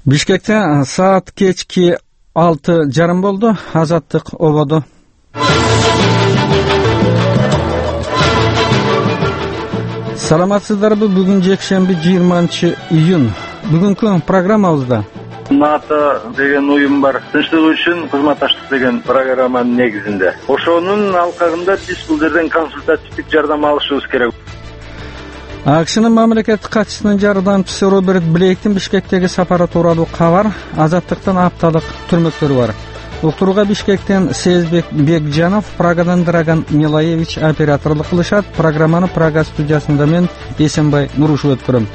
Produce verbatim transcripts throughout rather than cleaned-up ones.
Бишкекте саат кечки алты жарым болду. Азаттык ободу. Саламатсыздарбы? Бүгүн жекшемби жыйырманчы июнь. Бүгүнкү программабызда НАТО деген уюм бар. Тынчтык үчүн кызматташтык деген программанын негизинде. Ошонун алкагында биз бул жерден консультативдик жардам алышыбыз керек. АКШнын мамлекеттик катчысынын жардамчысы Роберт Блейктин Бишкектеги сапары тууралуу кабар. Азаттыктын апталык түрмөктөрү бар. Уктурууга Бишкектен Сезбек Бекжанов, Прагадан Драган Милаевич операторлук кылышат. Программаны Прага студиясында мен Эсенбай Нурушев өткөрөм.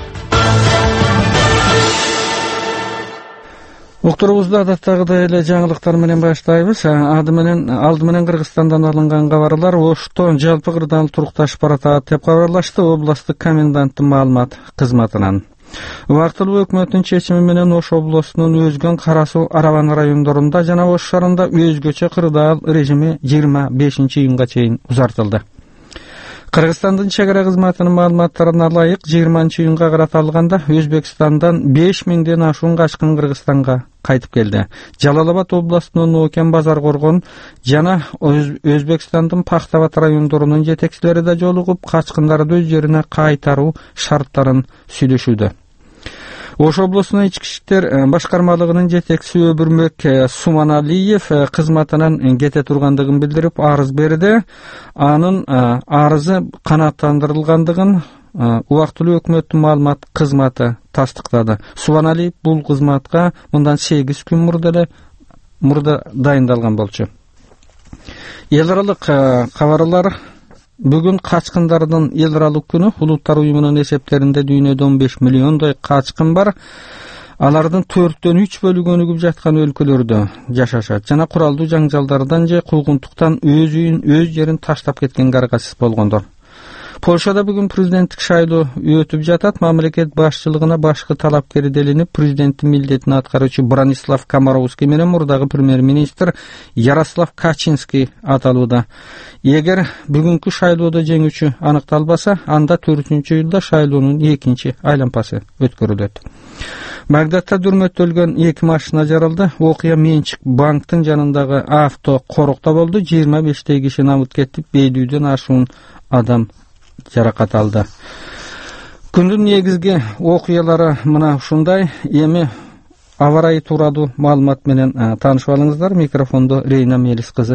Уктуруубузду адаттагыдай эле жаңылыктар менен баштайбыз. Ады менен алды менен Кыргызстандан алынган кабарлар Ошто жалпы кырдаал турукташып баратат деп кабарлашты областтык коменданттын маалымат кызматынан. Убактылуу өкмөттүн чечими менен Ош облусунун Өзгөн, Кара Суу, Арабан райондорунда жана Ош шаарында өзгөчө кырдаал режими жыйырма бешинчи июнга чейин узартылды. Кыргызстандын чек ара кызматынын маалыматтарына ылайык жыйырманчы июнга каратылганда Өзбекстандан беш миңден ашуун качкын Кыргызстанга кайтып келди. Жалал-Абад областынын Окен, Базар Коргон жана Өзбекстандын Пахтабад райондорунун жетекчилери да жолугуп, качкындарды өз жерине кайтаруу шарттарын сүйлөшүүдө. Ош облусунун ички иштер башкармалыгынын жетекчиси Өбүрмөк Суманалиев кызматынан кете тургандыгын билдирип арыз берди. Анын арызы канааттандырылгандыгын убактылуу өкмөттүн маалымат кызматы тастыктады. Субаналиев бул кызматка мындан сегиз күн мурда эле мурда дайындалган болчу. Эл аралык кабарлар. Бүгүн качкындардын эл аралык күнү. Улуттар уюмунун эсептеринде дүйнөдө он беш миллиондой качкын бар. Алардын төрттөн үч бөлүгү өнүгүп жаткан өлкөлөрдө жашашат жана куралдуу жаңжалдардан же куугунтуктан өз үйүн, өз жерин таштап кеткен аргасыз болгондор. Польшада бүгүн президенттик шайлоо өтүп жатат. Мамлекет башчылыгына башкы талапкери делинип, президенттин милдетин аткаруучу Бранислав Комаровский менен мурдагы премьер-министр Ярослав Качинский аталууда. Эгер бүгүнкү шайлоодо жеңүүчү аныкталбаса, анда төртүнчү июлда шайлоонун экинчи айланпасы өткөрүлөт. Багдадта дүрмөттөлгөн эки машина жарылды. Окуя Менчик банктын жанындагы авто корукта болду. жыйырма бештей киши намыт кетип, элүүдөн ашуун адам жаракат алды. Күндүн негизги окуялары мына ушундай. Эми аба ырайы тууралуу маалымат менен таанышып алыңыздар. Микрофондо Рейна Мелис кызы.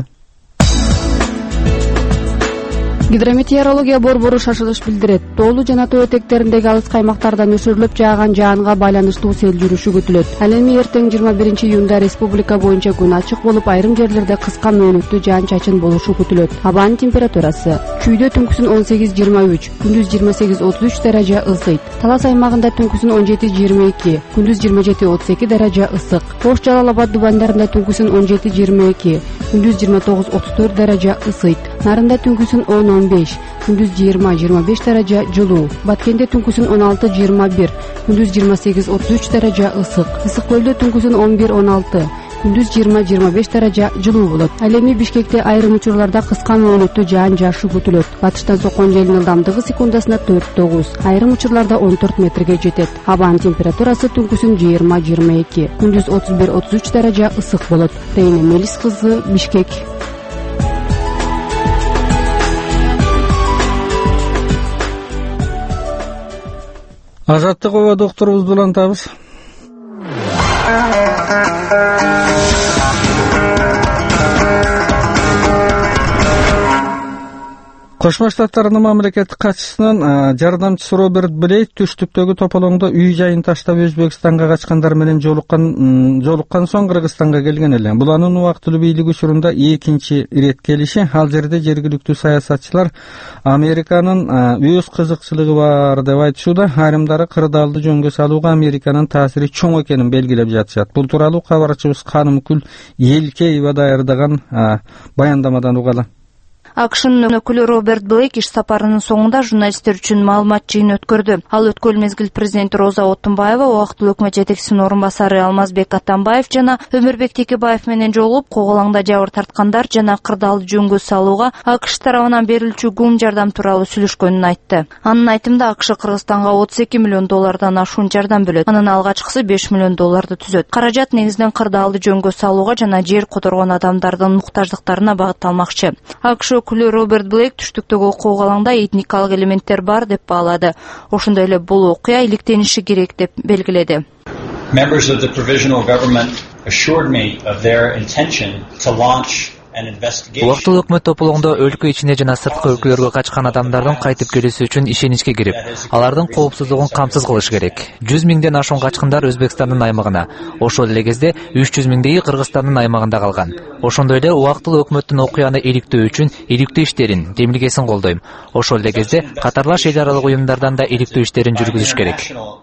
Гидрометеорология борбору шашылыш билдирет. Тоолуу жана тоо этектериндеги алыс каймактардан өшүрүлүп жааган жаанга байланыштуу сел жүрүшү күтүлөт. Ал эми эртең жыйырма биринчи июнда республика боюнча күн ачык болуп, айрым жерлерде кыска мөөнөттүү жаан-чачын болушу күтүлөт. Абанын температурасы чүйдө түнкүсүн он сегиз жыйырма үч, күндүз жыйырма сегиз отуз үч даража ысыйт. Талас аймагында түнкүсүн он жети жыйырма эки, күндүз жыйырма жети отуз эки даража ысык. Ош, Жалал-Абад дубандарында түнкүсүн он жети жыйырма эки, күндүз жыйырма тогуз отуз төрт даража ысыйт. Нарында түнкүсүн он он беш, күндүз жыйырма жыйырма беш даража жылуу. Баткенде түнкүсүн он алты жыйырма бир, күндүз жыйырма сегиз отуз үч даража ысык. Ысык көлдө түнкүсүн он бир он алты, күндүз жыйырма жыйырма беш даража жылуу болот. Ал эми Бишкекте айрым учурларда кыска мөөнөттүү жаан жаашы күтүлөт. Батыштан соккон желдин ылдамдыгы секундасына төрт тогуз, айрым учурларда он төрт метрге жетет. Абанын температурасы түнкүсүн жыйырма жыйырма эки, күндүз отуз бир отуз үч даража ысык болот. Рейна Мелис кызы, Бишкек. Азаттык оба докторубузду улантабыз. Кошмо Штаттардын мамлекеттик катчысынын жардамчысы Роберт Блейк түштүктөгү тополоңдо үй жайын таштап Өзбекстанга качкандар менен жолуккан жолуккан соң Кыргызстанга келген эле. Бул анын убактылуу бийлик учурунда экинчи ирет келиши. Ал жерде жергиликтүү саясатчылар Американын өз кызыкчылыгы бар деп айтышууда. Айрымдары кырдаалды жөнгө салууга Американын таасири чоң экенин белгилеп жатышат. Бул тууралуу кабарчыбыз Канымгүл Элкеева даярдаган баяндамадан угалы. АКШнын өкүлү Роберт Блейк иш сапарынын соңунда журналисттер үчүн маалымат жыйыны өткөрдү. Ал өткөн мезгил президент Роза Отунбаева, убактылуу өкмөт жетекчисинин орун басары Алмазбек Атамбаев жана Өмүрбек Текебаев менен жолугуп, Коголаңда жабыр тарткандар жана кырдаалды жөнгө салууга АКШ тарабынан берилчү гум жардам тууралуу сүйлөшкөнүн айтты. Анын айтымында АКШ Кыргызстанга отуз эки миллион доллардан ашуун жардам бөлөт. Анын алгачкысы беш миллион долларды түзөт. Каражат негизинен кырдаалды жөнгө салууга жана жер которгон адамдардын муктаждыктарына багытталмакчы. АКШ өкүлү Роберт Блейк түштүктөгү Коголаңда этникалык элементтер бар деп баалады. Ошондой эле бул окуя иликтениши керек деп белгиледи. Members of the provisional government assured me of their intention to launch Убактылуу өкмөт тополугунда өлкө ичине жана сырткы өлкөлөргө качкан адамдардын кайтып келүүсү үчүн ишеничке кирип, алардын коопсуздугун камсыз кылыш керек. жүз миңден ашуун качкындар Өзбекстандын аймагына, ошол эле кезде үч жүз миңдеги Кыргызстандын аймагында калган. Ошондой эле убактылуу өкмөттүн окуяны иликтөө үчүн иликтөө иштерин, демилгесин колдойм. Ошол эле кезде катарлаш эл аралык уюмдардан да иликтөө иштерин жүргүзүш керек.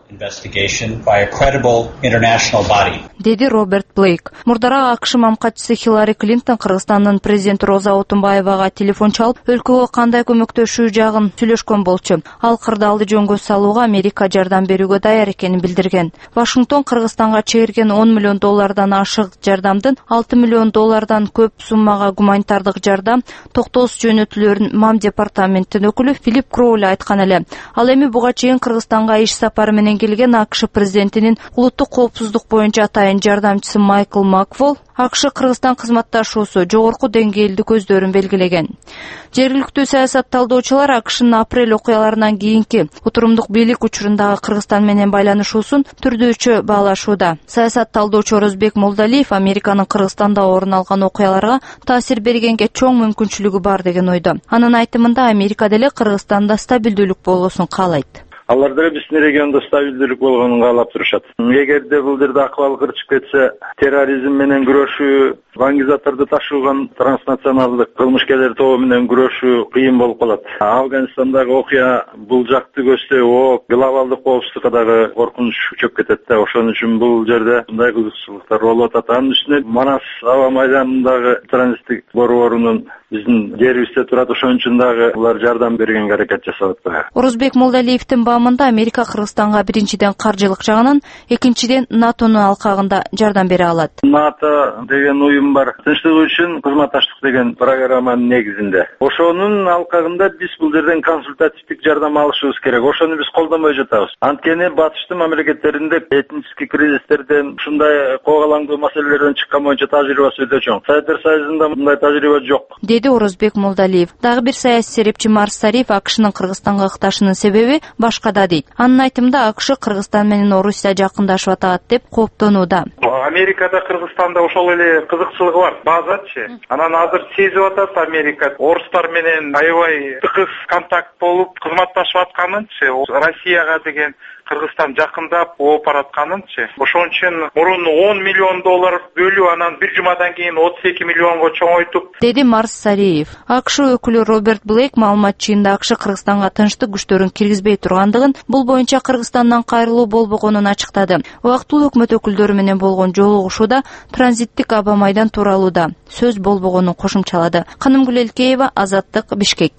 Деди Роберт Блейк. Мурдараак АКШ мамкатчысы Хиллари Клинтон Кыргызстандын президенти Роза Отунбаевага телефон чалып, өлкөгө кандай көмөктөшүү жагын сүйлөшкөн болчу. Ал кырдаалды жөнгө салууга Америка жардам берүүгө даяр экенин билдирген. Вашингтон Кыргызстанга чегирген он миллион доллардан ашык жардамдын алты миллион доллардан көп суммага гуманитардык жардам токтоосуз жөнөтүлөрүн МАМ департаментинин өкүлү Филипп Кроули айткан эле. Ал эми буга чейин Кыргызстанга иш сапары менен келген АКШ президентинин улуттук коопсуздук боюнча атайын жардамчысы Майкл Макфол АКШ Кыргызстан кызматташуусу жогорку деңгээлдүү көздөрүн белгилеген. Жергиликтүү саясат талдоочулар АКШнын апрель окуяларынан кийинки утурумдук бийлик учурундагы Кыргызстан менен байланышуусун түрдүүчө баалашууда. Саясат талдоочу Орозбек Молдалиев Американын Кыргызстанда орун алган окуяларга таасир бергенге чоң мүмкүнчүлүгү бар деген ойдо. Анын айтымында Америка деле Кыргызстанда стабилдүүлүк болбосун каалайт. Алар деле биздин региондо стабилдүүлүк болгонун каалап турушат. Эгерде бул жерде акыбал кырчып кетсе, терроризм менен күрөшүү, баңгизаттарды ташыган транснационалдык кылмышкерлер тобу менен күрөшүү кыйын болуп калат. Афганистандагы окуя бул жакты көрсө, о глобалдык коопсуздукка дагы коркунуч чөп кетет да. Ошон үчүн бул жерде мындай кызыкчылыктар болуп атат. Анын үстүнө Манас аба майданындагы транзиттик борборунун биздин жерибизде турат. Ошон үчүн дагы булар жардам бергенге аракет жасап атпайбы. Орозбек Молдалиевдин баамында Америка Кыргызстанга биринчиден каржылык жагынан, экинчиден НАТОнун алкагында жардам бере алат. НАТО деген уюм бар. Тынчтык үчүн кызматташтык деген программанын негизинде. Ошонун алкагында биз бул жерден консультативдик жардам алышыбыз керек. Ошону биз колдонбой жатабыз. Анткени батыштын мамлекеттеринде этнический кризистерден, ушундай коголаңдуу маселелерден чыккан боюнча тажрыйбасы өтө чоң. Советтер Союзунда мындай тажрыйба жок. Деди Орозбек Молдалиев. Дагы бир саясий серепчи Марс Сариев АКШнын Кыргызстанга ыкташынын себеби башкада дейт. Анын айтымында АКШ Кыргызстан менен Орусия жакындашып атат деп кооптонууда. Америкада Кыргызстанда ошол эле кызыкчылыгы бар. Базачы. Анан азыр сезип атат Америка орустар менен аябай тыгыз контакт болуп кызматташып атканынчы, Россияга деген Кыргызстан жакындап ооп баратканынчы. Ошон үчүн мурун он миллион доллар бөлүү, анан бир жумадан кийин отуз эки миллионго чоңойтуп, деди Марс Сариев. АКШ өкүлү Роберт Блейк маалымат жыйында АКШ Кыргызстанга тынчтык күчтөрүн киргизбей тургандыгын, бул боюнча Кыргызстандан кайрылуу болбогонун ачыктады. Убактылуу өкмөт өкүлдөрү менен болгон жолугушууда транзиттик аба майдан тууралуу да сөз болбогонун кошумчалады. Канымгүл Элкеева, Азаттык, Бишкек.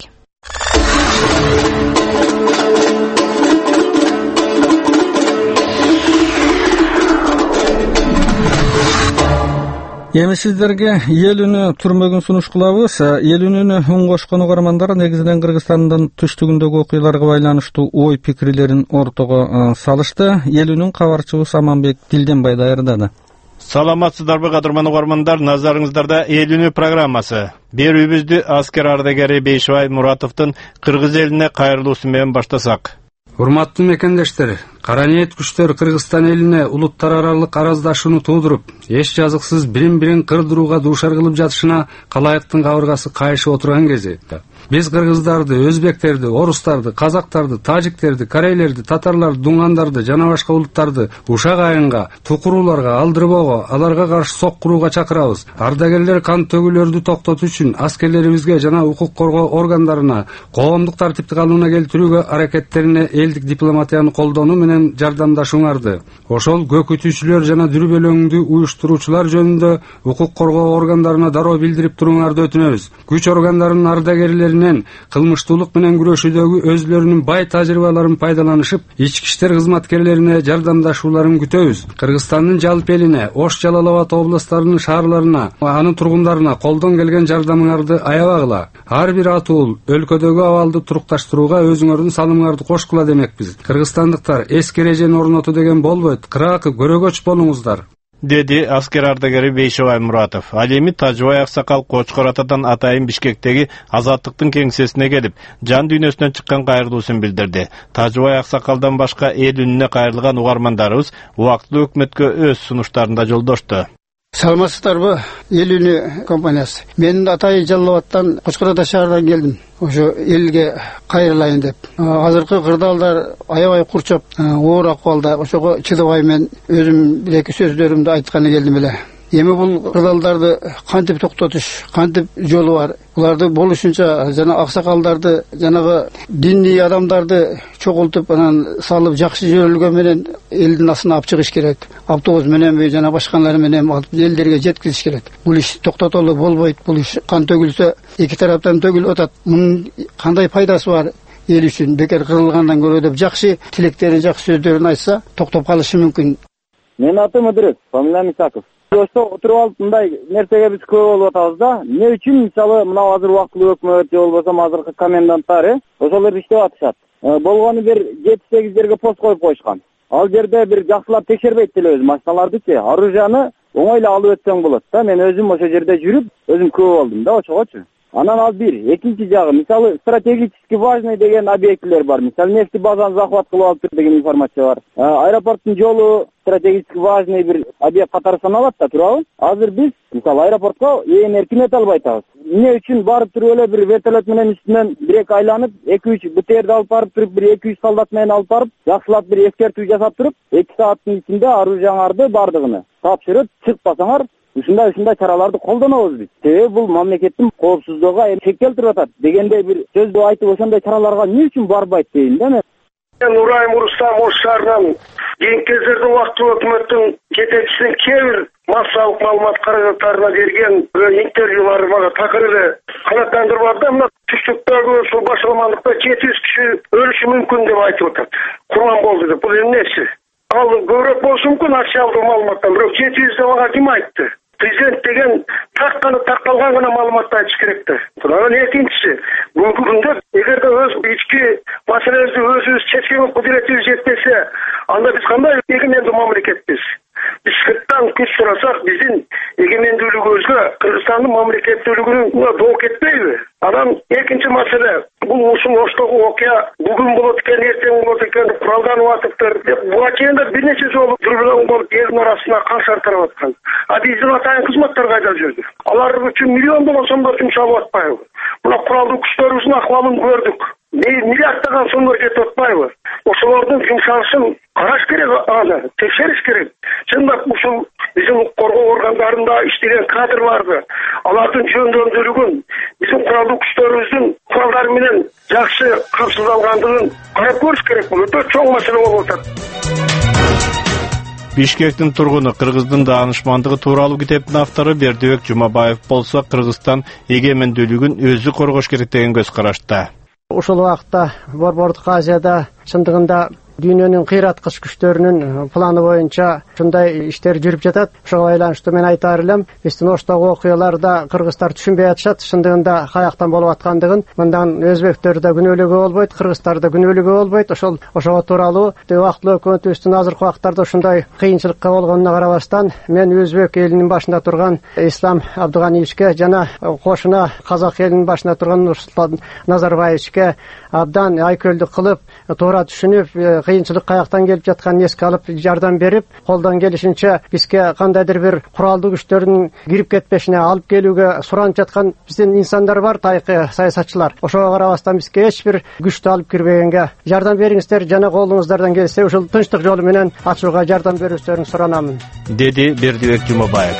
Эми сиздерге эл үнү түрмөгүн сунуш кылабыз. Эл үнүнө үн кошкон угармандар негизинен Кыргызстандын түштүгүндөгү окуяларга байланыштуу ой пикирлерин ортого салышты. Эл үнүн кабарчыбыз Аманбек Дилденбай даярдады. Саламатсыздарбы кадырман угармандар, назарыңыздарда эл үнү программасы. Берүүбүздү аскер ардагери Бейшибай Муратовдун кыргыз элине кайрылуусу менен баштасак. Урматтуу мекендештер, кара ниет күчтөр Кыргызстан элине улуттар аралык араздашууну туудуруп, эч жазыксыз бирин-бирин кырдырууга дуушар кылып жатышына калайыктын кабыргасы кайышып отурган кезде Биз кыргыздарды, өзбектерди, орустарды, казактарды, тажиктерди, корейлерди, татарларды, дунгандарды жана башка улуттарды ушак айынга, тукурууларга алдырбоого, аларга каршы сок курууга чакырабыз. Ардагерлер кан төгүүлөрдү токтотуу үчүн аскерлерибизге жана укук коргоо органдарына коомдук тартипти калыбына келтирүүгө аракеттерине элдик дипломатияны колдонуу менен жардамдашууңарды, ошол көкүтүүчүлөр жана дүрбөлөңдү уюштуруучулар жөнүндө укук коргоо органдарына дароо билдирип туруңарды өтүнөбүз. Күч органдарынын ардагерлеринен кылмыштуулук менен күрөшүүдөгү өзүлөрүнүн бай тажрыйбаларын пайдаланышып, ички иштер кызматкерлерине жардамдашууларын күтөбүз. Кыргызстандын жалпы элине, Ош, Жалал Абад областарынын шаарларына, анын тургундарына колдон келген жардамыңарды аябагыла. Ар бир атуул өлкөдөгү абалды турукташтырууга өзүңөрдүн салымыңарды кошкула демекпиз. Кыргызстандыктар эски эрежени орнотуу деген болбойт, кыраакы көрөгөч болуңуздар, деди аскер ардагери Бейшебай Муратов. Ал эми Тажыбай Аксакал Кочкор атадан атайын Бишкектеги Азаттыктын кеңсесине келип, жан дүйнөсүнөн чыккан кайрылуусун билдирди. Тажыбай Аксакалдан башка эл үнүнө кайрылган угармандарыбыз убактылуу өкмөткө өз сунуштарында жолдошту. Саламатсыздарбы, эл үнү компаниясы. Мен Атайын Жалал Абадтан Кочкор ата шаарынан келдим. Ошо элге кайрылайын деп. Азыркы кырдаалдар аябай курчап, оор акыбалда. Ошого чыдабай мен өзүм бир эки сөздөрүмдү айтканы келдим эле. Эми бул кырдаалдарды кантип токтотуш, кантип жолу бар. Буларды болушунча жана аксакалдарды, жанагы диний адамдарды чогултуп, анан салып жакшы жөнөлгөн менен элдин астына алып чыгыш керек. Автобус мененби жана башкалары менен алып элдерге жеткизиш керек. Бул иш токтотолуу болбойт. Бул иш кан төгүлсө эки тараптан төгүлүп атат. Мунун кандай пайдасы бар? Эл үчүн бекер кырылгандан көрө деп жакшы тилектерин, жакшы сөздөрүн айтса, токтоп калышы мүмкүн. Менин атым Ыдырыс, фамилиям Исаков. Ошто отуруп алып мындай нерсеге биз көп болуп атабыз да. Эмне үчүн мисалы мына азыр убактылуу өкмөт же болбосо азыркы коменданттар, ошолор иштеп атышат. Болгону бир жети сегиз жерге пост коюп коюшкан. Ал жерде бир жакшылап текшербейт деле өз машиналардычы, оружияны оңой эле алып өтсөң болот да. Мен өзүм ошол жерде жүрүп, өзүм көп болдум да ошогочу. Анан ал бир, экинчи жагы, мисалы стратегически важный деген объектилер бар. Мисалы нефти базаны захват кылып алып деген информация бар. Аэропорттун жолу стратегически важный бир объект катары саналат да, туурабы? Азыр биз мисалы аэропортко ээн эркин өтө албай атабыз. Эмне үчүн барып туруп эле бир вертолет менен үстүнөн бир эки айланып, эки үч БТРди алып барып туруп, бир эки үч солдат менен алып барып, жакшылап бир эскертүү жасап туруп, эки сааттын ичинде оружияңарды бардыгыны тапшырып, чыкпасаңар ушундай ушундай чараларды колдонобуз биз. Себеби бул мамлекеттин коопсуздугуга шек келтирип атат дегендей бир сөздү айтып ошондой чараларга эмне үчүн барбайт дейм да мен. Нурайым Рустам Ош шаарынан кийинки кездерде убактылуу өкмөттүн жетекчисинин кээ бир массалык маалымат каражаттарына берген интервьюлары мага такыр эле канааттандырбады да. Мына түштүктөгү ушул башаламандыкта жети жүз киши өлүшү мүмкүн деп айтып атат. Курман болду деп. Бул эмнеси? Ал көбүрөөк болушу мүмкүн официалдуу маалыматтан, бирок жети жүз деп ага ким айтты? Президент деген такканы таккалган гана маалыматты айтыш керек да. Анан экинчиси, бүгүнкү күндө эгерде өз ички маселебизди өзүбүз чечкенге кудуретибиз жетпесе, анда биз кандай эгемендүү мамлекетпиз? Биз сырттан күч сурасак, биздин эгемендүүлүгүбүзгө Кыргызстандын мамлекеттүүлүгүнө доо кетпейби? Анан экинчи маселе, бул ушул Оштогу окуя бүгүн болот экен, эртең болот экен, куралданып атыптыр деп, буга чейин да бир нече жолу дүрбөлөң болуп элдин арасына кан шартырып аткан. А биздин атайын кызматтар кайда жүрдү? Алар үчүн миллиондогон сомдор жумшалып атпайбы? Мына куралдуу күчтөрүбүздүн акыбалын көрдүк. Миллиарддаган сомдор кетип атпайбы? Ошолордун жумшалышын караш керек, аны текшериш керек. Чындап ушул биздин коргоо органдарында иштеген кадрларды, алардын жөндөмдүүлүгүн, биздин куралдуу күчтөрүбүздүн куралдары менен жакшы камсыздалгандыгын карап көрүш керек. Бул өтө чоң маселе болуп атат. Бишкектин тургуну, Кыргыздын даанышмандыгы тууралуу китептин автору Бердибек Жумабаев болсо, Кыргызстан эгемендүүлүгүн өзү коргош керек деген көз карашта. Ошол убакта Борбордук Азияда чындыгында дүйнөнүн кыйраткыч күчтөрүнүн планы боюнча ушундай иштер жүрүп жатат. Ошого байланыштуу мен айтаар элем, биздин Оштогу окуяларда кыргыздар түшүнбөй атышат, чындыгында каяктан болуп аткандыгын. Мындан өзбектер да күнөөлүгү болбойт, кыргыздар да күнөөлүгү болбойт. Ошол ошого тууралуу убактылуу өкмөтүбүздүн азыркы убактарда ушундай кыйынчылыкка болгонуна карабастан, мен өзбек элинин башында турган Ислам Абдыганиевичке жана кошуна казак элинин башында турган Нурсултан Назарбаевичке абдан айкөлдүк кылып, туура түшүнүп, кыйынчылык каяктан келип жатканын эске алып жардам берип, колдон келишинче бизге кандайдыр бир куралдуу күчтөрдүн кирип кетпешине алып келүүгө суранып жаткан биздин инсандар бар, тайкы саясатчылар. Ошого карабастан бизге эч бир күчтү алып кирбегенге жардам бериңиздер жана колуңуздардан келсе ушул тынчтык жолу менен ачууга жардам берүүңүздөрүн суранамын, деди Бердибек Жумабаев.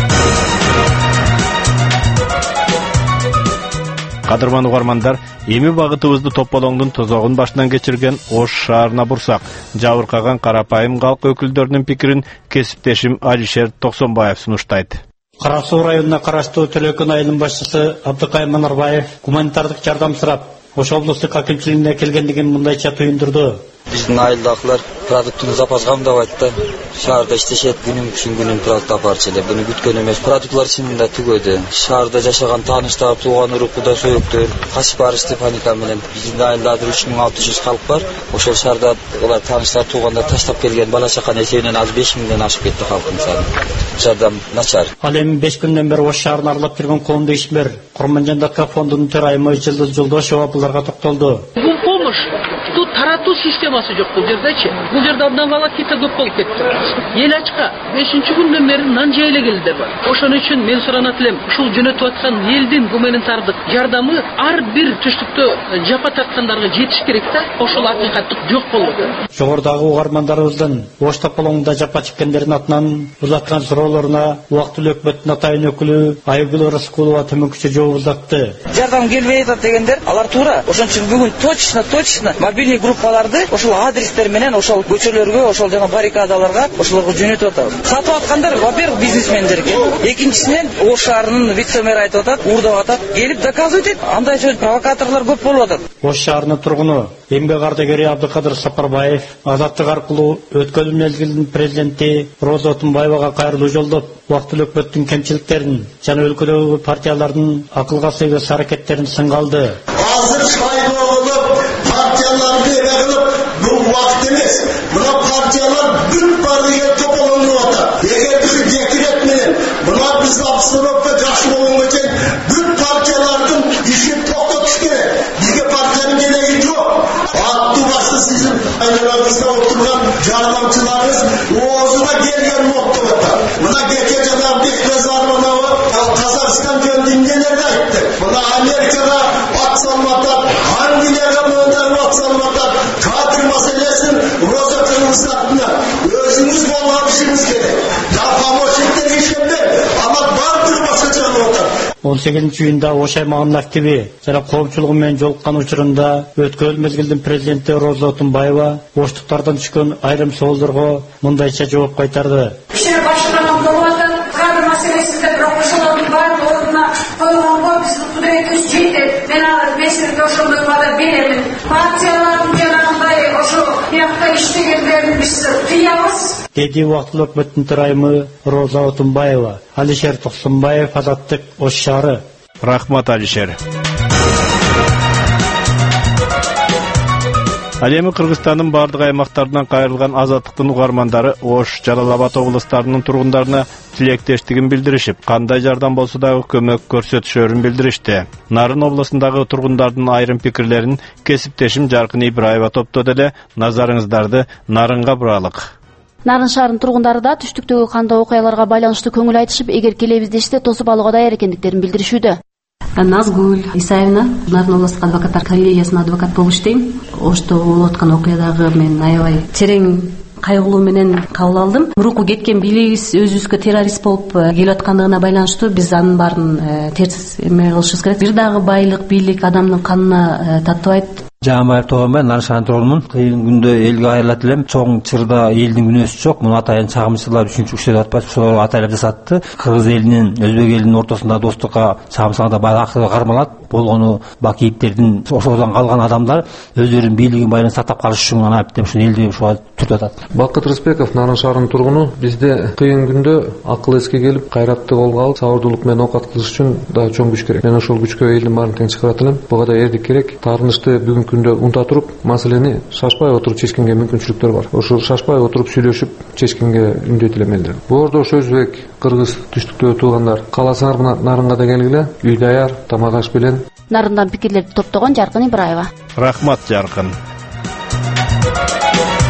Кадырман угармандар, эми багытыбызды Тополоңдун тозогун башынан кечирген Ош шаарына бурсак, жабыркаган карапайым калк өкүлдөрүнүн пикирин кесиптешим Алишер Токсонбаев сунуштайт. Кара Суу районуна караштуу Төлөкөн айылынын башчысы Абдыкайым Манарбаев гуманитардык жардам сурап, Ош облустук акимчилигине келгендигин мындайча туюндурду. Биздин айылдагылар продуктун запас камдабайт да. Шаарда иштешет, күнүн үчүн күнүн продукт апарчу эле. Буну күткөн эмес. Продуктлар чынында түгөдү. Шаарда жашаган тааныштар, тууган урукуда сөйөктөр, качып барышты паника менен. Биздин айылда азыр үч миң алты жүз калк бар. Ошол шаарда алар тааныштар, туугандар таштап келген бала чаканын эсебинен азыр беш миңден ашып кетти халкын саны. Жардам начар. Ал эми беш күндөн бери Ош шаарын аралап жүргөн коомдук ишмер Курманжан Датка фондунун төрайымы Жылдыз Жолдошова буларга токтолду. Бул помощь тут таратуу системасы жок бул жердечи. Бул жерде абдан волокита көп болуп кетти. Эл ачка бешинчи күндөн бери нан жей эле бар. Ошон үчүн мен суранат элем, ушул жөнөтүп аткан элдин гуманитардык жардамы ар бир түштүктө жапа тарткандарга жетиш керек да. Ошол акыйкаттык жок болду. Жогорудагы угармандарыбыздын Ош Тополоңдо жапа чеккендердин атынан узаткан суроолоруна убактылуу өкмөттүн атайын өкүлү Айгүл Раскулова төмөнкүчө жооп узатты. Жардам келбей атат дегендер, алар туура. Ошон үчүн бүгүн точно точно мобильный группаларды ошол адрестер менен ошол көчөлөргө, ошол жана баррикадаларга ошолорго жөнөтүп атабыз. Сатып аткандар, во-первых, бизнесмендерге. Экинчисинен Ош шаарынын вице-мэр айтып атат, урдап атат, келип доказывать этет. Андай сөз провокаторлор көп болуп атат. Ош шаарынын тургуну эмгек ардагери Абдыкадыр Сапарбаев Азаттык аркылуу өткөн мезгилдин президенти Роза Отунбаевага кайрылуу жолдоп, убактылуу өкмөттүн кемчиликтерин жана өлкөдөгү партиялардын акылга сыйгыс аракеттерин сынга алды. Азыр шайлоо болуп, партияларды кылып, бул убакыт эмес. Мына партиялар бүт бардыгы тополонуп атат. Эгер биз декрет менен мына биз обстановка жакшы болгон экен, бүт партиялардын ишин токтотуш керек. Бизге партиянын кереги жок. Аттуу башты сиздин айналаңызда отурган жардамчыларыңыз оозуна келген моктоп атат. Мына кече жана Бекназаровна Казакстан жөнүндө эмнелерди айтты. Мына Америкага ат салматат, Англияга мындай ат салматат. Кадр маселесин Роза кылмыстарына өзүңүз болгон ишиңиз керек. Я помощниктер ишенбек, ама бардыгы башкача кылып атат. он сегизинчи июнда Ош аймагынын активи жана коомчулугу менен жолуккан учурунда өткөн мезгилдин президенти Роза Отунбаева оштуктардан түшкөн айрым соолдорго мындайча жооп кайтарды. Ишер башкарган болуп атат, кадр маселесинде бирок ошолордун баардык ордуна койгонго биздин кудуретибиз жетет. Мен азыр меселге ошондой вада беремин. Партиялардын жанагындай ошо биякта иштегендерин биз тыябыз. Деди убактылуу өкмөттүн төрайымы Роза Отунбаева. Алишер Токсонбаев, Азаттык, Ош шаары. Рахмат, Алишер. Ал эми Кыргызстандын бардык аймактарынан кайрылган Азаттыктын угармандары Ош, Жалал Абад облустарынын тургундарына тилектештигин билдиришип, кандай жардам болсо дагы көмөк көрсөтүшөрүн билдиришти. Нарын облусундагы тургундардын айрым пикирлерин кесиптешим Жаркын Ибраева топтоду эле. Назарыңыздарды Нарынга буралык. Нарын шаарынын тургундары да түштүктөгү кандуу окуяларга байланыштуу көңүл айтышып, эгер келебиз дешсе тосуп алууга даяр экендиктерин билдиришүүдө. Назгуль Исаевна, Нарын областык адвокаттар коллегиясынын адвокат болуп иштейм. Ошто болуп аткан окуядагы мен аябай терең кайгылуу менен кабыл алдым. Мурунку кеткен бийлигибиз өзүбүзгө террорист болуп келип аткандыгына байланыштуу биз анын баарын терс эме кылышыбыз керек. Бир дагы байлык, бийлик адамдын канына татыбайт. Жамбаев Тоомбай, Нарын шаарынын тургунумун. Кыйын күндө элге кайрылат элем. Чоң чырда элдин күнөөсү жок. Муну атайын чагымчылар үчүнчү үчтөп атпайт, ошол атайлап жасатты. Кыргыз элинин Өзбек элинин ортосунда достукка чагымчылыкта байкы кармалат. Болгону Бакиевтердин ошодон калган адамдар өздөрүнүн бийлигин байланып сактап калыш үчүн гана аптем ушул элди ушуга түртүп атат. Бакыт Рыспеков, Нарын шаарынын тургуну. Бизде кыйын күндө акыл эске келип, кайратты колго алып, сабырдуулук менен оокат кылыш үчүн да чоң күч керек. Мен ошол күчкө элдин баарын тең чакырат элем. Буга да эрдик керек. Таарынычты бүгүнкү күндө унута туруп, маселени шашпай отуруп чечкенге мүмкүнчүлүктөр бар. Ошо шашпай отуруп сүйлөшүп чечкенге үмүт элем элдер. Боордо ош өзбек, кыргыз түштүктөгү туугандар, кааласаңар мына Нарынга да келгиле. Үй даяр, тамак аш менен. Нарындан пикирлерди топтогон Жаркын Ибраева. Рахмат, Жаркын.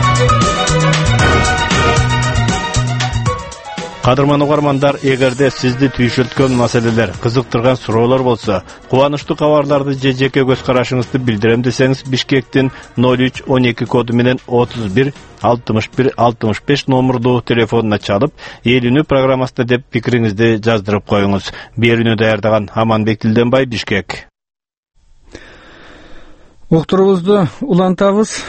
Кадырман угармандар, эгерде сизди түйшөлткөн маселелер, кызыктырган суроолор болсо, кубанычтуу кабарларды же жеке көз карашыңызды билдирем десеңиз, Бишкектин ноль үч он эки коду менен отуз бир алтымыш бир алтымыш беш номурдуу телефонуна чалып, Эл-үнүү программасында деп пикириңизди жаздырып коюңуз. Берүүнү даярдаган Аманбек Тилденбай, Бишкек. Уктурубузду улантабыз.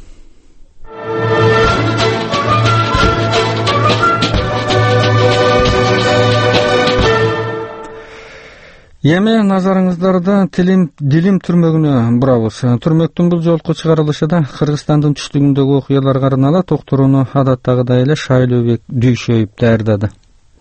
Эми назарыңыздарды тилим дилим түрмөгүнө бурабыз. Түрмөктүн бул жолку чыгарылышында Кыргызстандын түштүгүндөгү окуяларга арналып токтурууну адаттагыдай эле Шайлообек Дүйшөев даярдады.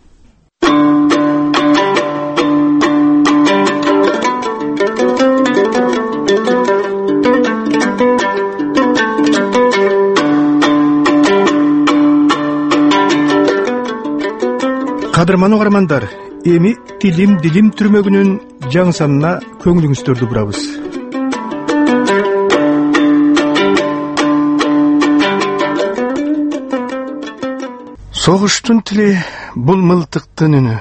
Кадырман угармандар, эми тилим дилим түрмөгүнүн жаңы санына көңүлүңүздөрдү бурабыз. Согуштун тили бул мылтыктын үнү,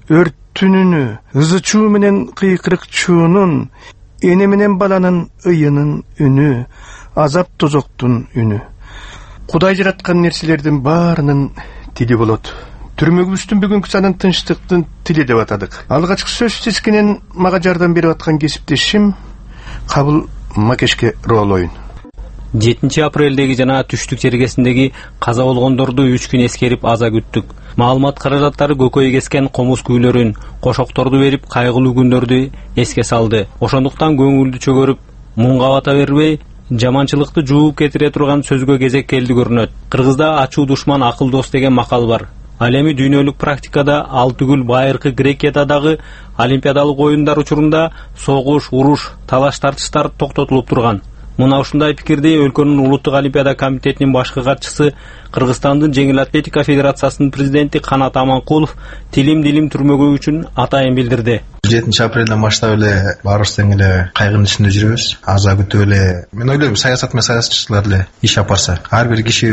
өрттүн үнү, ызы чуу менен кыйкырык чуунун, эне менен баланын ыйынын үнү, азап тозоктун үнү. Кудай жараткан нерселердин баарынын тили болот. Түрмөгүбүздүн бүгүнкү санын тынчтыктын тили деп атадык. Алгачкы сөз тескинен мага жардам берип аткан кесиптешим Кабыл Макешке роолойн. жетинчи апрелдеги жана түштүк жергесиндеги каза болгондорду үч күн эскерип аза күттүк. Маалымат каражаттары көкөй кескен комуз күүлөрүн, кошокторду берип кайгылуу күндөрдү эске салды. Ошондуктан көңүлдү чөгөрүп, муңга бата бербей, жаманчылыкты жууп кетире турган сөзгө кезек келди көрүнөт. Кыргызда ачуу душман акыл дос деген макал бар. Ал эми дүйнөлүк практикада ал түгүл байыркы Грекияда дагы олимпиадалык оюндар учурунда согуш, уруш, талаш тартыштар токтотулуп турган. Мына ушундай пикирди өлкөнүн улуттук олимпиада комитетинин башкы катчысы, Кыргызстандын жеңил атлетика федерациясынын президенти Канат Аманкулов тилим дилим түрмөгү үчүн атайын билдирди. жетинчи апрелден баштап эле баарыбыз тең эле кайгынын ичинде жүрөбүз. Аза күтүп эле. Мен ойлойм, саясат менен саясатчылар эле иш апарса, ар бир киши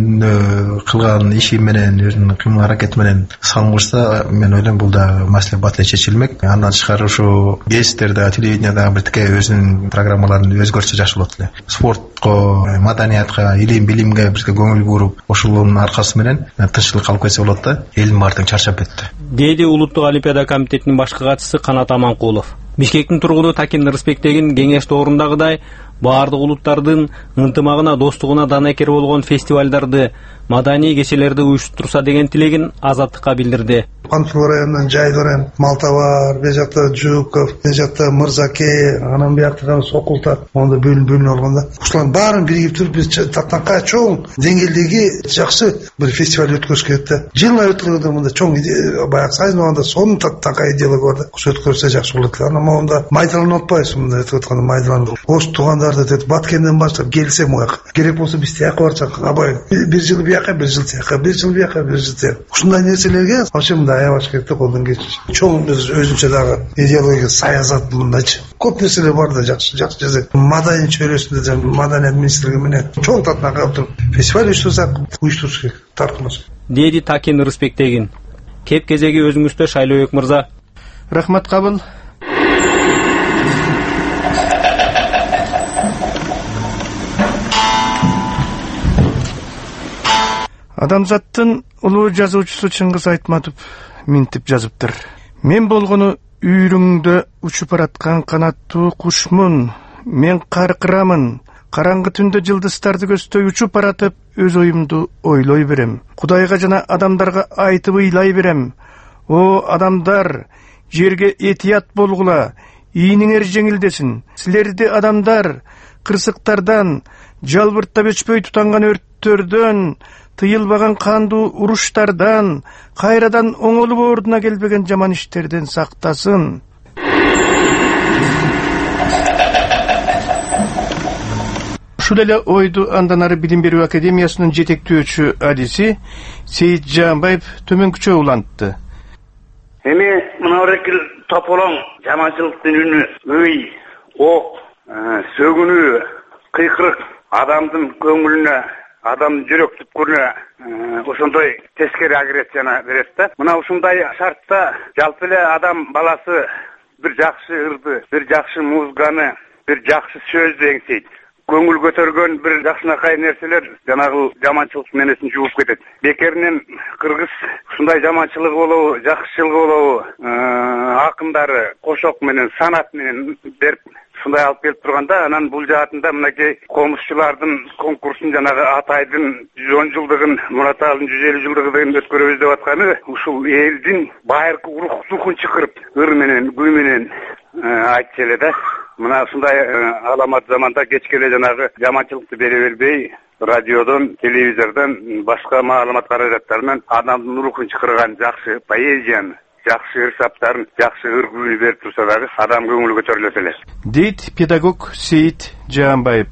өзүнүн кылган иши менен, өзүнүн кылган аракети менен салым кылса, мен ойлойм бул да маселе бат эле чечилмек. Андан тышкары ушу гезиттерде, телевиденияда бир тике өзүнүн программаларын өзгөртсө жакшы болот эле. Спортко, маданиятка, илим билимге бирге көңүл буруп, ошолордун аркасы менен тынччылык калып кетсе болот да. Элдин баары тең чарчап кетти. Деди улуттук олимпиада комитетинин башкы катчысы Канат Аманкулов. Бишкектин тургуну Такин Рыспектегин кеңеште орундагыдай баардык улуттардын ынтымагына, достугуна данекер болгон фестивалдарды, маданий кечелерди уюштурса деген тилегин Азаттыкка билдирди. Панфилов районунан Жайдорен, Малтабар, бул жакта Жуков, бул жакта Мырзаке, анан биякта Сокулта, монда бөлүнүп бөлүнүп алганда, ушулардын баарын биригип туруп биз тактанкай чоң деңгээлдеги жакшы бир фестиваль өткөрүш керек да. Жылына өткөргөндө мында чоң баягы сайынаганда сонун тактанкай идеялар бар да. Ошо өткөрсө жакшы болот. Анан монда майдалан отпайбыз, мында өткөргөндө майдалан. Ош туугандарды деп Баткенден баштап келсе муяка. Керек болсо биз тияка барсак, абай бир жыл бияка, бир жыл тияка, бир жыл бияка, бир жыл тияка. Ушундай нерселерге ошондой аябаш керек да, колдон кечиш. Чоң өзүнчө дагы идеология, саясат мындачы. Көп нерселер бар да, жакшы, жакшы жерде. Маданий чөйрөсүндө, маданият министрлиги менен чоң таттанкай отуруп, фестиваль уюштурсак, уюштуруш керек, таркылмаш. Деди Такин Рыспектегин. Кеп кезеги өзүңүздө, Шайлообек мырза. Рахмат Кабыл. Адамзаттын улуу жазуучусу Чыңгыз Айтматов минтип жазыптыр. Мен болгону үйрүңдө учуп бараткан канаттуу кушмун. Мен каркырамын. Караңгы түндө жылдыздарды көздөй учуп баратып, өз оюмду ойлой берем. Кудайга жана адамдарга айтып ыйлай берем. О адамдар, жерге этият болгула, ийниңер жеңилдесин. Силерди адамдар кырсыктардан, жалбырттап өчпөй тутанган өрттөрдөн, тыйылбаган кандуу уруштардан, кайрадан оңолуп ордуна келбеген жаман иштерден сактасын. Ушул эле ойду андан ары Билим берүү академиясынын жетектөөчү адиси Сейит Жаанбаев төмөнкүчө улантты. Эми мына бир тополоң жаманчылыктын үнү, үй, ок, сөгүнүү, кыйкырык адамдын көңүлүнө адам жүрөк түпкүрүнө ошондой тескери агрессияны берет да. Мына ушундай шартта жалпы эле адам баласы бир жакшы ырды, бир жакшы музыканы, бир жакшы сөздү эңсейт. Көңүл көтөргөн бир жакшынакай нерселер жанагы жаманчылык менесин жууп кетет. Бекеринен кыргыз ушундай жаманчылыгы болобу, жакшычылыгы болобу, акындары кошок менен, санат менен берип ушундай алып келип турганда, анан бул жаатында мынакей комузчулардын конкурсун жанагы Атайдын жүз он жылдыгын, Мураталдын жүз элүү жылдыгын өткөрөбүз деп атканы ушул элдин байыркы урухтукун чакырып, ыр менен, күй менен айтчу эле да. Мына ушундай аламат заманда кечке эле жанагы жаманчылыкты бере бербей, радиодон, телевизордон, башка маалымат каражаттарынан адамдын рухун чакырган жакшы поэзияны, жакшы ыр саптарын, жакшы ыр күйүн берип турса дагы адам көңүлү көтөрүлөт эле. Дейт педагог Сейит Жаанбаев.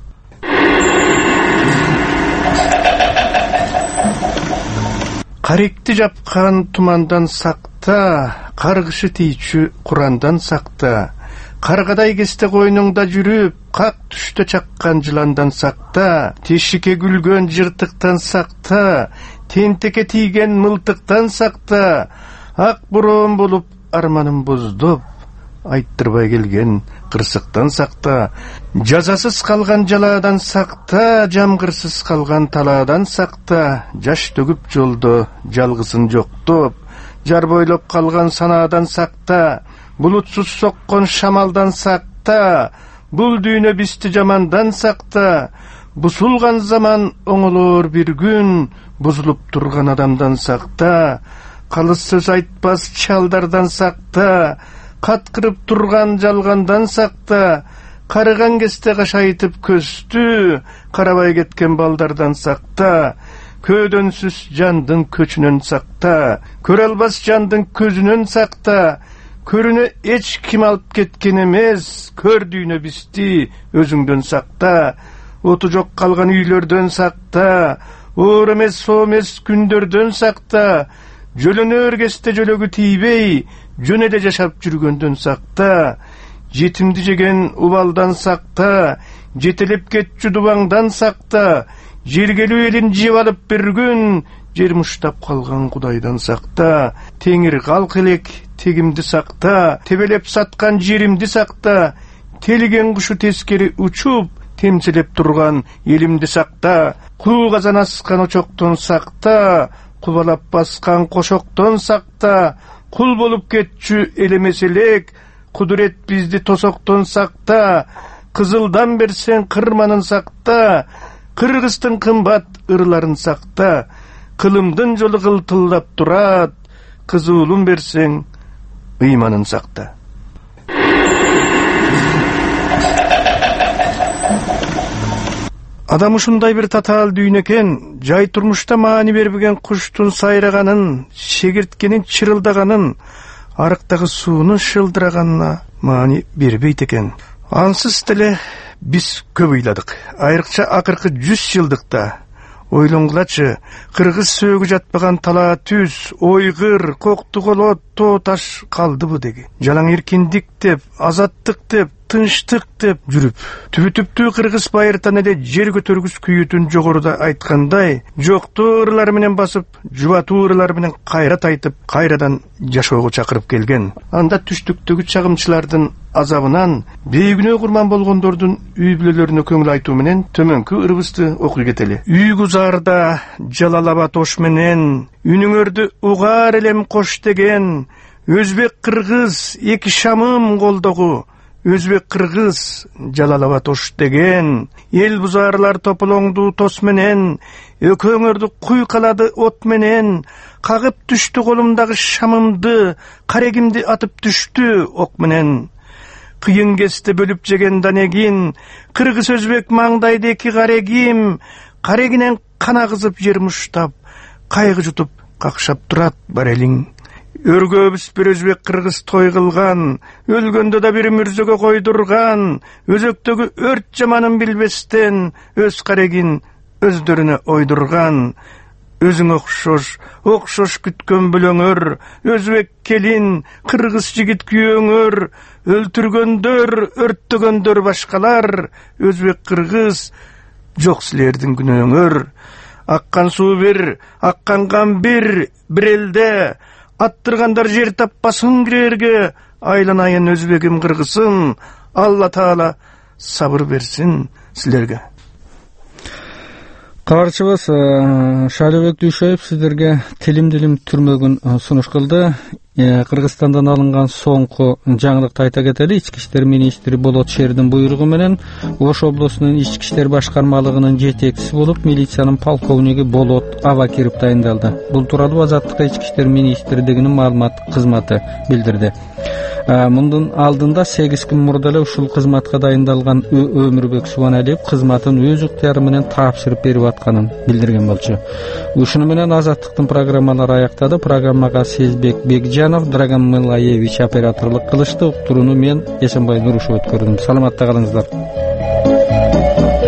Каректи жапкан тумандан сакта, каргышы тийчү Курандан сакта. Каргадай кесте койнуңда жүрүп, как түштө чаккан жыландан сакта, тешикке күлгөн жыртыктан сакта, тентекке тийген мылтыктан сакта, ак бороон болуп арманым боздоп, айттырбай келген кырсыктан сакта, жазасыз калган жалаадан сакта, жамгырсыз калган талаадан сакта, жаш төгүп жолдо жалгызын жоктоп, жар бойлоп калган санаадан сакта, булутсуз соккон шамалдан сакта, бул дүйнө бизди жамандан сакта, бузулган заман оңолоор бир күн, бузулуп турган адамдан сакта, калыс сөз айтпас чалдардан сакта, каткырып турган жалгандан сакта, карыган кесте кашайтып көздү, карабай кеткен балдардан сакта, көөдөнсүз жандын көчүнөн сакта, көрө албас жандын көзүнөн сакта, көрүнө эч ким алып кеткен эмес, көр дүйнө бизди өзүңдөн сакта, оту жок калган үйлөрдөн сакта, оор эмес соо эмес күндөрдөн сакта, жөлөнөр кесте жөлөгү тийбей, жөн эле жашап жүргөндөн сакта, жетимди жеген убалдан сакта, жетелеп кетчү дубаңдан сакта, жергелүү элин жеп алып бир күн, жер муштап калган Кудайдан сакта, теңир калк элек тегимди сакта, тебелеп саткан жеримди сакта, телиген кушу тескери учуп, темселеп турган элимди сакта, куу казан аскан очоктон сакта, кубалап баскан кошоктон сакта, кул болуп кетчү элемес элек, кудурет бизди тосоктон сакта, кызылдан берсең кырманын сакта, кыргыздын кымбат ырларын сакта, кылымдын жолу кылтылдап турат, кызуулун берсең ыйманын сакта. Адам ушундай бир татаал дүйнө экен, жай турмушта маани бербеген куштун сайраганын, шегирткенин чырылдаганын, арыктагы суунун шылдыраганына маани бербейт экен. Ансыз деле биз көп ыйладык. Айрыкча акыркы жүз жылдыкта ойлоңгулачы, кыргыз сөөгү жатпаган талаа түз, ойгыр, коктуголот, тоо таш калдыбы деги. Жалаң эркиндик деп, азаттык деп, тынчтык деп жүрүп, түбү-түптүү кыргыз байыртан эле жер көтөргүс күйүтүн жогоруда айткандай, жоктуу ырлар менен басып, жубатуу ырлар менен кайрат айтып, кайрадан жашоого чакырып келген. Анда түштүктөгү чагымчылардын азабынан, бейгүнөө курман болгондордун үй бүлөлөрүнө көңүл айтуу менен төмөнкү ырыбызды окуй кетели. Үй гузарда жалалабат ош менен, үнүңөрдү угаар элем кош деген, өзбек кыргыз эки шамым колдогу, өзбек кыргыз жалалабат ош деген, эл бузарлар тополоңду тос менен, өкөңөрдү куйкалады от менен, кагып түштү колумдагы шамымды, карегимди атып түштү ок менен. Кыйын кесте бөлүп жеген данегин, кыргыз өзбек маңдайды эки карегим, карегинен кана кызып жер муштап, кайгы жутуп какшап турат бар элиң. Өргөбүз бир өзбек кыргыз той кылган, өлгөндө да бир мүрзөгө койдурган, өзөктөгү өрт жаманын билбестен, өз карегин өздөрүнө ойдурган. Өзүң окшош, окшош күткөн бөлөңөр, өзбек келин, кыргыз жигит күйөөңөр, өлтүргөндөр, өрттөгөндөр башкалар, өзбек кыргыз жок силердин күнөөңөр. Аккан суу бир, аккан кан бир, бир элде аттыргандар жер таппасын кирерге. Айланайын өзбегим кыргызым, Алла Таала сабыр берсин силерге. Кабарчыбыз Шайлообек Дүйшөев сиздерге тилим-дилим түрмөгүн сунуш кылды. Кыргызстандан алынган соңку жаңылыкты айта кетели. Ички иштер министри Болот Шердин буйругу менен Ош облусунун ички иштер башкармалыгынын жетекчиси болуп милициянын полковниги Болот Абакиров дайындалды. Бул тууралуу Азаттыкка ички иштер министрлигинин маалымат кызматы билдирди. Мындан алдында сегиз күн мурда эле ушул кызматка дайындалган Өмүрбек Субаналиев кызматын өз ыктыяры менен тапшырып берип атканын билдирген болчу. Ушуну менен Азаттыктын программалары аяктады. Программага Сезбек Бекжанов, Драган Мылаевич операторлук кылышты. Уктурууну мен Эсенбай Нурушев өткөрдүм. Саламатта калыңыздар.